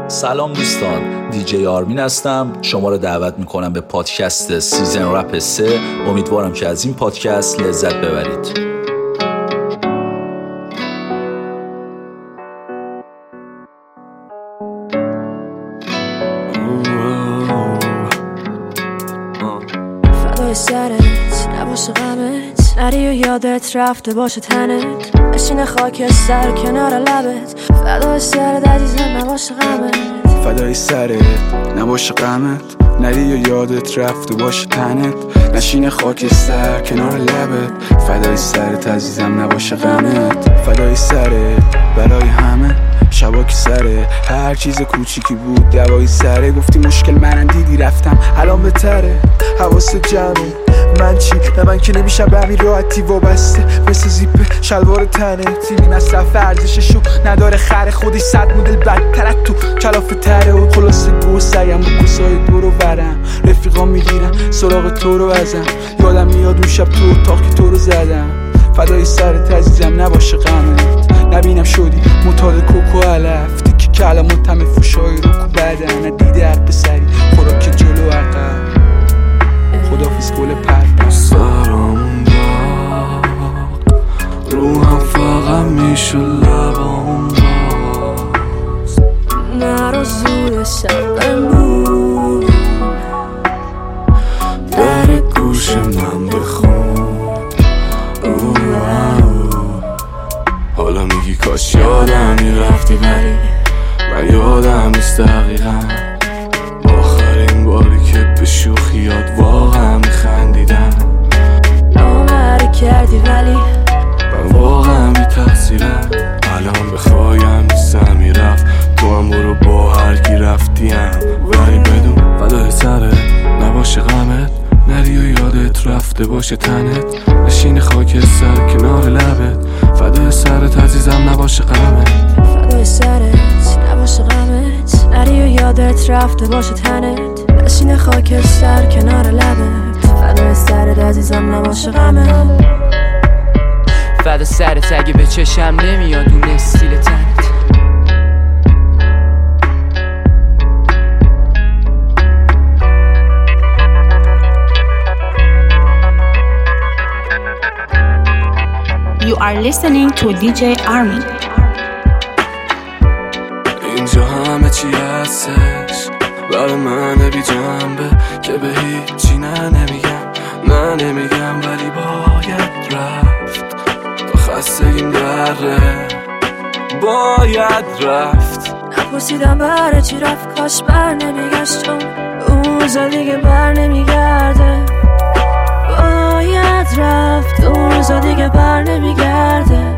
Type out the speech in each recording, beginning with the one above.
سلام دوستان، دیجی آرمین هستم. شما رو دعوت میکنم به پادکست سیزن رپ 3. امیدوارم که از این پادکست لذت ببرید. فدای سرت نباشه غمت، نری و یادت رفته باشه تنت، نشینه خاکستر کنار لبت. فدای سرت عزیزم نباشه غمت، فدای سرت نباشه غمت، نری و یادت رفته باشه تنت، نشینه خاکستر کنار لبت. فدای سرت عزیزم نباشه غمت، فدای سرت برای همه شبا که سره، هر چیز کوچیکی بود دوای سره. گفتی مشکل منم دیدی رفتم الان بهتره، حواست جمعه من چی؟ نه من که نمیشم به همین راحتی وابسته مثل زیپ شلوار تنت. این مصرف ارزششو نداره، خر خودش 100 مدل بدتر تو کلافه تره. و خلاصه گو سگم و کسای دورو برم، رفیقا میگیرم سراغ تو رو ازم، یادم میاد اون شب تو اتاق که تو رو زدم. فدای سرت عزیزم نباشه غمت، نبینم شدی متاد کوکو علف، تیکی کلمات همه فوشای رو کو بدن، ندیده هر پسری خوراک جلو عقب. خدافیز گل پر سرامون داغ، روحم فقط میشه لبامون باز. نرو زود شب بمون، در گوش من بخون. حالا میگی کاش یادم میرفتی، ولی من یادم نیست دقیقا آخرین باری که به شوخیات واقعا میخندیدم. نامره کردی ولی من واقعا بی تقصیرم، الان بخوایم نیستم میرفت، تو هم برو با هر کی رفتیم، ولی بدون فدای سرت نباشه غمت، نری و یادت رفته باشه تنت، نشین خاکستر کنار لبت. فدای سرت عزیزم نباشه غمت، فدای سرت نباشه غمت، نری و یادت رفته باشه تنت، نشین خاکستر کنار لبت. فدای سرت عزیزم نباشه غمت، فدا سرت اگه به چشم نمیاد اون استیل تنت. You are listening to DJ Armin. اینجا همه چی هستش برای من بی جنبه که به هیچی نمیگم ولی باید رفت، تا خستگیم دره باید رفت. نپرسیدم برای چی رفت، کاش بر نمیگشت، چون اون روزا دیگه بر نمیگرده. باید رفت، اون روزا دیگه بر نمیگرده.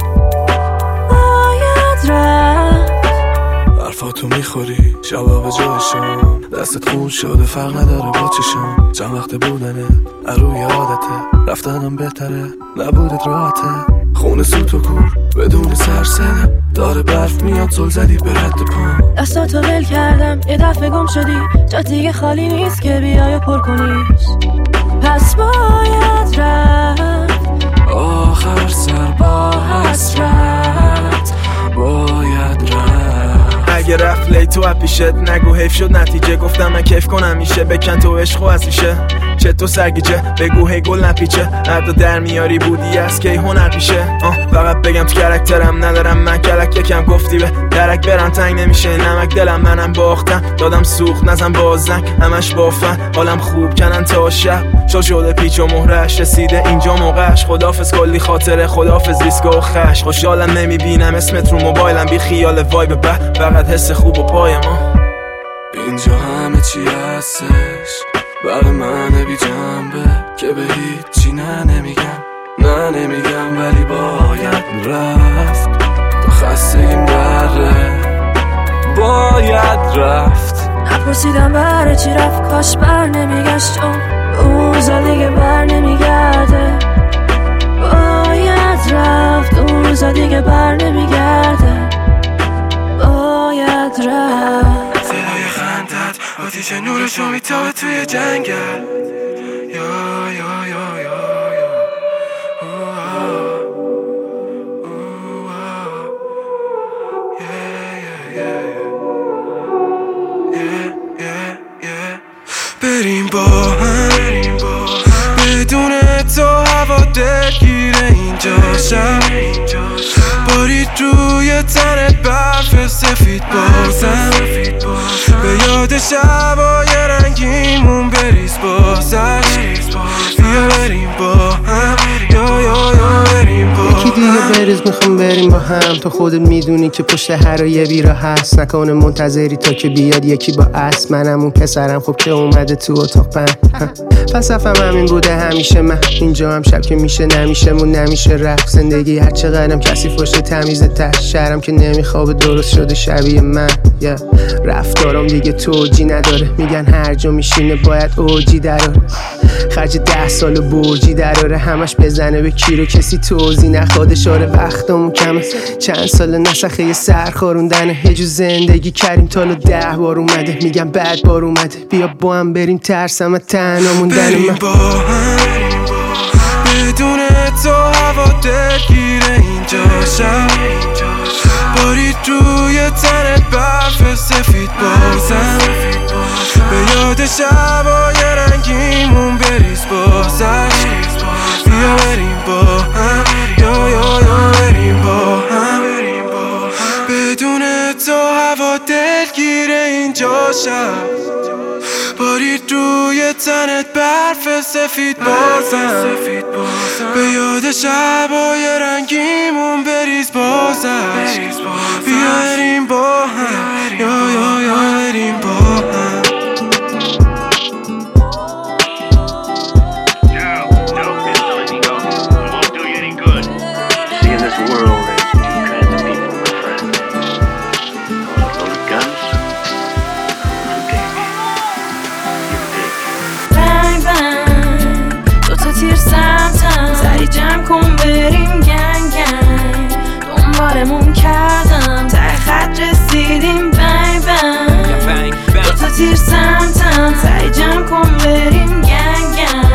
باید رفت. حرفاتو میخوری شبا به جایشم، دستت خون شده فرق نداره با چشم. چند وقت بودنه اروی عادته، رفتنم بهتره نبودت راحته. خونه سوت و کور بدون سرسنه، داره برف میاد زل زدی به رد پام. دستاتو ول کردم یه دفعه گم شدی، جا دیگه خالی نیست که بیای و پر کنیش. پس باید رفت، آخر سر با حسرت باید رفت. اگه رفت لی تو اپیشت نگو حیف شد نتیجه، گفتم من کیف کنم میشه، بکن تو عشق و از میشه چه تو سرگیجه، بگو هی گل نپیچه، عدا در میاری بودی از کی هنر پیشه. فقط بگم تو کرکترم ندارم من کلک، یکم گفتی به درک برم تنگ نمیشه نمک، دلم منم باختم دادم سوخت نزن بازنگ، همش بافن حالم خوب کنن تا شب شده پیچ و مهرش، رسیده اینجا موقعش. خدافز کلی خاطره، خدافز ریسک و خش، خوشحالم نمیبینم اسمت رو موبایلم، بی خیال وایب بد فقط حس خوب و پای ما. اینجا همه چی هستش برای من بی جنبه که به هیچی نمیگم ولی باید رفت، تا خستگیم دره باید رفت. نپرسیدم برای چی رفت، کاش بر نمیگشت، چون اون روزا دیگه بر نمیگرده. باید رفت، اون روزا دیگه بر نمیگرده. باید رفت. صدای خندت آتیش نورشو میتابه توی جنگل. یا یا یا یا با هم بدون تو هوا دلگیره اینجا شب بارید روی تنت برف سفید بازم به یاد شبای رنگیمون بریز بازش بیا بریم با هم یا بریم با یکی دیگه بریز میخوام بریم با هم تو خودت میدونی که پشت هر یه بیرا هست نکنه منتظری تا که بیاد یکی با اسب منم اون پسرم خب که اومده تو اتاق پس افم همین بوده همیشه من اینجا هم شب که میشه نمیشه مون نمیشه رفت زندگی هر چقدرم کسی فشت تمیزه ته شهرم که نمیخوابه درست شده شبیه من رفتارم دیگه توجی نداره میگن هر جا میشینه باید اوجی دراره خرج 10 سال برجی دراره همش بزنه به کی رو کسی توضیح نخواد اشاره وقتمون کمه چند سال نسخه یه سر خوروندنه یه جو زندگی کردیم تالو 10 بار اومده میگم بعد بار اومده بیا با هم بریم ترسم تنها موندن من با هم بدون تو هوا دلگیره اینجا شب بارید روی تنت برف سفید بازم به یاد شبای رنگیمون بریز بازش بیا بریم با هم یا بریم با هم بدون تو هوا دلگیره اینجا شب بارید روی تنت برف سفید بازم به یاد شبای رنگیمون بریز بازش بیا بریم با هم یا بریم با هم جمع کن بریم گنگ گنگ دنبالمون کردم ته خط رسیدیم بنگ بنگ دوتا تیر سمتم ته جمع کن بریم گنگ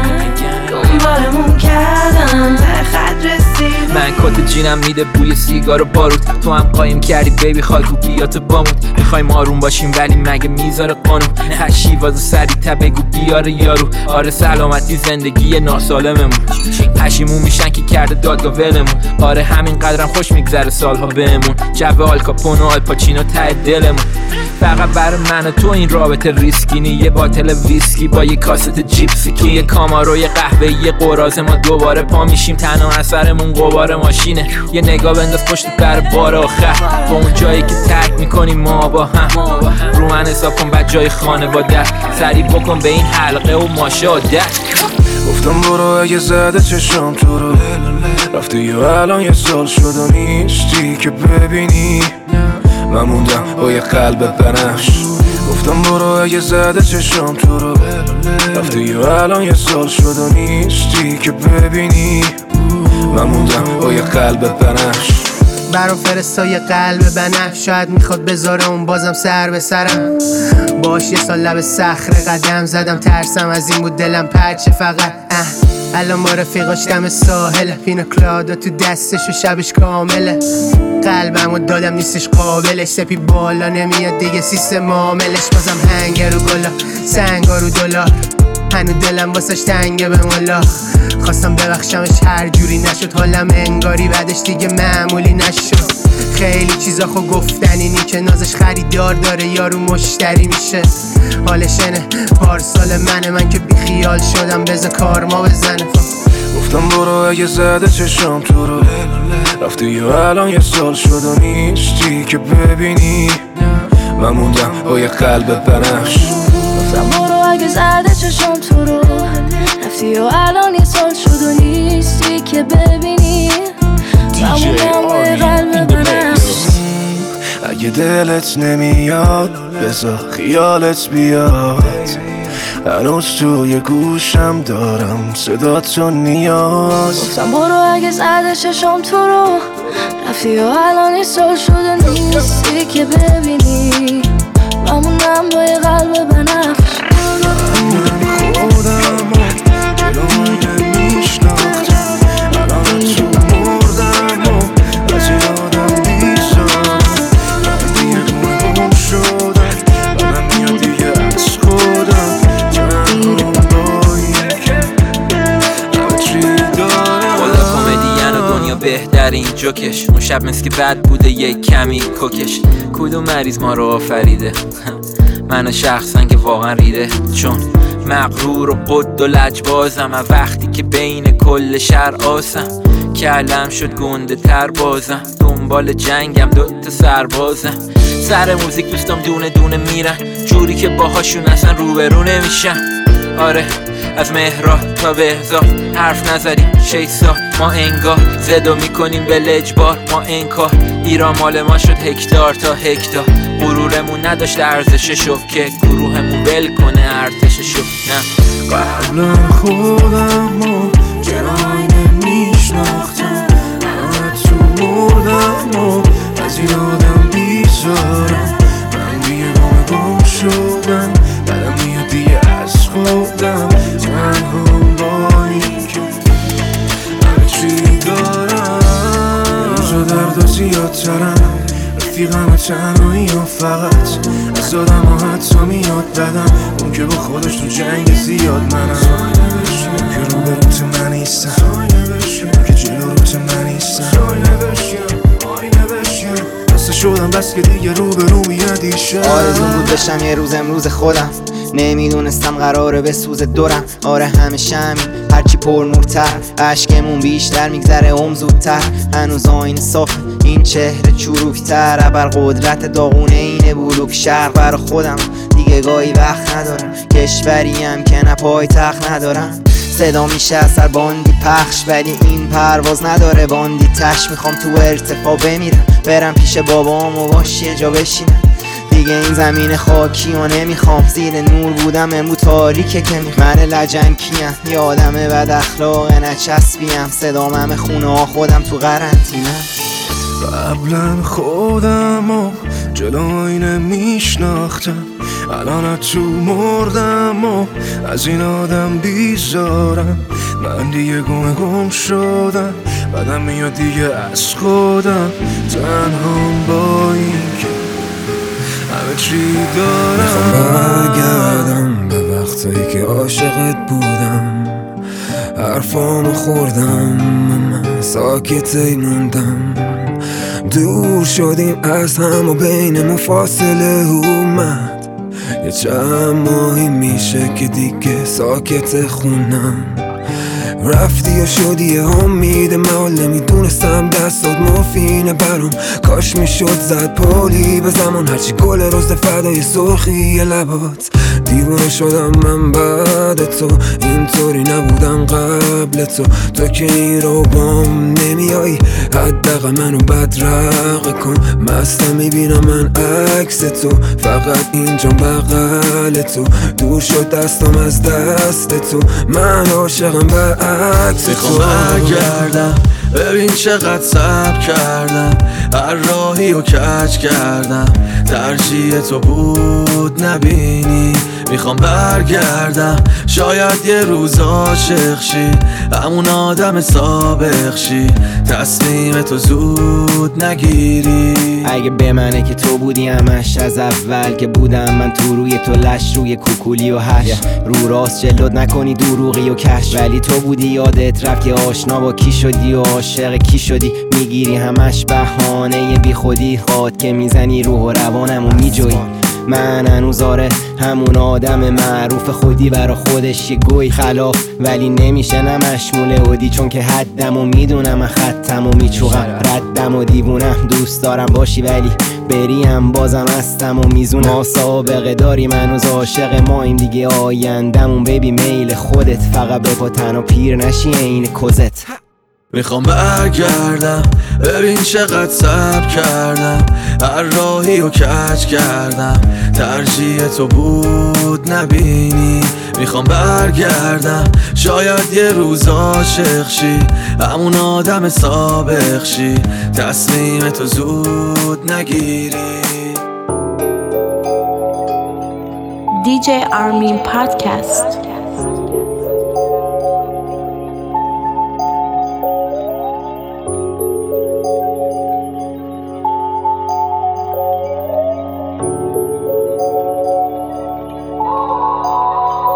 گنگ دنبالمون کردم ته خط رسیدیم من کت جینم میده بوی سیگار و بارود تو هم قایم کردی بیبی خاکو بیات بامود میخوایم آروم باشیم ولی مگه میذاره قانون هر شیواز سری تا بگو بیاره یارو آره سلامتی زندگی ناسالممون پشیمون میشن که کرده دادگاه ولمون آره همین قدرم خوش میگذره سالها بهمون جو آلکاپون و آلپاچینو ته دلمون فقط برای من و تو این رابطه ریسکی یه باتل ویسکی با یه کاست جیپسی که یه کامارو یه قهوه یه قراضه ما دوباره پا میشیم تنها اثرمون قبار ماشینه یه نگاه بنداز پشت در بار آخر با اون جایی که ترک میکنیم ما با هم رو من حساب کن بعد جای خانواده سریع بکن به این حلقه و ماشاده گفتم برو اگه زده چشم تو رو رفتی و الان یه سال شد و نیستی که ببینی من موندم با یه قلب بنفش گفتم برو اگه زده چشم تو رو رفتی و الان یه سال شد و نیستی که ببینی من موندم با یه قلب بنفش برام فرستای قلب بنفش شاید میخواد بذاره اون بازم سر به سرم باش یه سال لب صخره قدم زدم ترسم از این بود دلم پرچه فقط الان ما رفیقاش دم ساحل پینا کلادا تو دستش و شبش کامله قلبمو دادم نیستش قابلش سپی بالا نمیاد دیگه سیستم معاملش بازم هنگر و گلا سنگا رو دلار هنو دلم واسش تنگه به مولا خواستم ببخشمش هر جوری نشد حالم انگاری بعدش دیگه معمولی نشد خیلی چیزا خو گفتنینی که نازش خریدار داره یارو مشتری میشه حالشنه پارسال من که بی خیال شدم بذار کار ما بزنه گفتم برو اگه زده چشم تو رو رفتی و الان یه سال شد و نیستی که ببینی من موندم با یه قلب بنفش گفتم برو اگه زده چشم تو رو رفتی و الان یه سال شد و نیستی که ببینی من موندم با یه قلب بنفش اگه دلت نمیاد بذار خیالت بیاد هنوز توی گوشم دارم صداتو نیاز گفتم برو اگه زده چشم تو رو رفتی و الان یه سال شده نیستی که ببینی من موندم با یه قلب بنفش خودم و جلوی میشناختم الان تو مردم و از یادم بیزارم من دیگه گم شدم و من میاد دیگه از خودم جوکش. اون شب مثل که بد بوده یک کمی کوکش. کدوم مریض ما رو آفریده؟ من شخصا که واقعا ریده، چون مغرور و قد و لجبازم. وقتی که بین کل شهر آسم، کلم شد گنده تر بازم. دنبال جنگم دوتا سربازم. سر موزیک دوستم دونه دونه میرن، جوری که باهاشون اصلا روبرو نمیشن. آره از مهرات تا بهزاد حرف نزدیم 6 سال ما انگار. زدو میکنیم به لجبار ما انکار. ایران مال ما شد هکتار تا هکتار. غرورمون نداشت ارزششو که گروهمون ول کنه ارتششو. نه قبلا خودمو جرای نمیشناختم، تو مردم و از این آدم بیزارم. من دیگه گم شدم، بعدم میاد دیگه از خودم. تنها با این که همه چی دارم، روزا درد و زیادترم. رفیقم تنهایی ها فقط از آدم ها حتی میاد بدم. اون که با خودش تو جنگ زیاد منم. اون که رو به روت من نیستم، اون که جلو روت من نیستم. بسته شدم بس که دیگه رو به رو میادی شد. آرزون بود بشم یه روز امروز خودم، نمیدونستم قراره به سوز دورم. آره همیشه همین، هرچی پر نورتر عشقمون بیشتر میگذره زودتر. هنوز آینه صافه این چهره چروکتر. ابر قدرت داغونه اینه بلوک شرق برا خودم. دیگه گاهی وقت ندارم، کشوریم که نه پای تخت ندارم. صدا میشه اثر باندی پخش، ولی این پرواز نداره باندی تش. میخوام تو ارتفاع بمیرم، برم پیش بابام و باش یه جا بشینم. دیگه این زمین خاکی و نمیخوام. زیر نور بودم امرو تاریکه که من لجنکیم. یه آدم بد اخلاقه نچسبیم. صدام همه خونه ها خودم تو قرنطینه. قبلا خودم و جلوی نمیشناختم، الان تو مردم و از این آدم بیزارم. من دیگه گم شدم، بعدم میاد دیگه از خودم. تنها با این که همه چی دارم. میخوام برگردم به وقتایی که عاشقت بودم. حرفامو خوردم، من ساکتی موندم. دور شدیم از هم و بینمون فاصله اومد. یه چند ماهی میشه که دیگه ساکت خونم. رفتی و شدی امید من، نمیدونستم دستات مفینه برام. کاش میشد زد پولی به زمان، هرچی گل روز فدای سرخی لبات. دیوانه شدم من بعد تو، اینطوری نبودم قبل تو. تو که این رو بام نمیایی، حداقل منو بدرقه کن. مستم میبینم من عکس تو، فقط اینجا بغل تو. دور شد دستم از دست تو، من عاشقم برعکس تو. میخوام برگردم ببین چقدر صبر کردم. هر راهی رو کج کردم، ترجیح تو بود نبینی. میخوام برگردم شاید یه روز عاشق شی، همون آدم سابق شی. تصمیم تو زود نگیری. اگه به منه که تو بودی همش از اول که بودم من تو روی تو لش، روی کوکولی و هش. رو راست جلد نکنی دروغی و کش، ولی تو بودی یادت رفت که آشنا با کی شدی و عاشق کی شدی. میگیری همش بهانه بی خودی، خواد که میزنی روح و روانمو میجوی. من هنوز آره همون آدم معروف خودی برا خودش یه گوی خلاف، ولی نمیشه نمشمول اودی. چون که حدم و میدونم من خطم و میچوغم ردم و دیوونم. دوست دارم باشی ولی بریم بازم هستم و میزونم. ما سابقه داریم هنوز عاشق ماییم دیگه آیندمون. ببی میل خودت فقط بپا تن و پیر نشی این کزت. میخوام برگردم ببین چقدر صبر کردم. هر راهی رو کج کردم، ترجیح تو بود نبینی. میخوام برگردم شاید یه روز عاشق شی، همون آدم سابق شی. تصمیم تو زود نگیری. DJ Armin Podcast.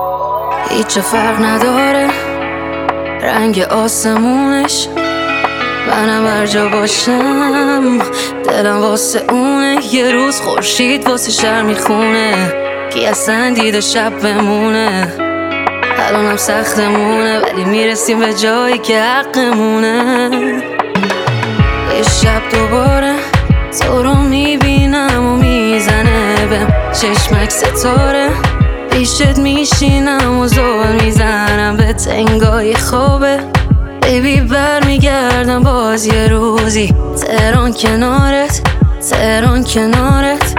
هیچ فرق نداره رنگ آسمونش، منم هر جا باشم دلم واسه اونه. یه روز خورشید واسه شهر میخونه، کی اصلا دیده شب بمونه. الانم سختمونه ولی میرسیم به جایی که حقمونه. یه شب دوباره تو رو میبینم و میزنه بهم چشمک ستاره. پیشت میشینم و زل میزنم به تنگای خوابه. بیبی برمیگردم باز یه روزی، تهران کنارت، تهران کنارت.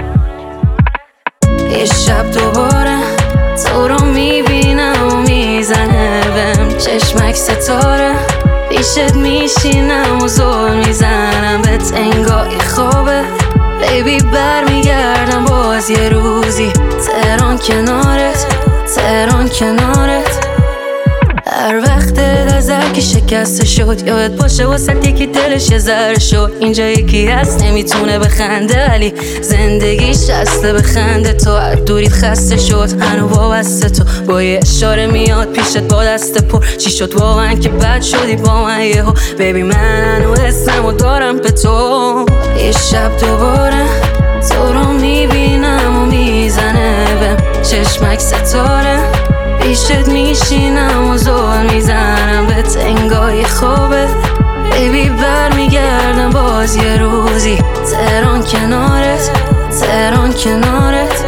یه شب دوباره تو رو میبینم و میزنه بهم چشمک ستاره. پیشت میشینم و زل میزنم به تنگای خوابه. بیبی برمیگردم باز یه روزی، تهران کنارت، تهران کنارت. هر وقت نظر که شکسته شد یادت باشه واسه یکی دلش یه ذره شد. اینجا یکی هست نمیتونه بخنده ولی زندگیش هسته بخنده. تو از دوریت خسته شد هنو وابسته تو، با یه اشاره میاد پیشت با دست پر. چی شد واقعا که بد شدی با من یهو؟ بیبی من هنو حسم و دارم به تو. یه شب دوباره تو رو میبینم و میزنه بهم چشمک ستاره. پیشت میشینم و زل میزنم به تنگای خوابه. بیبی برمیگردم باز یه روزی، تهران کنارت، تهران کنارت.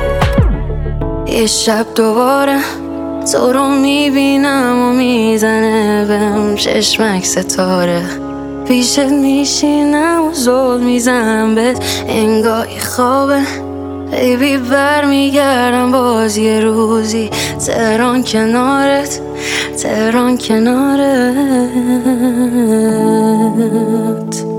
یه شب دوباره تو رو میبینم و میزنه بهم چشمک ستاره. پیشت میشینم و زل میزنم به تنگای خوابه. بیبی برمیگردم باز یه روزی، تهران کنارت، تهران کنارت.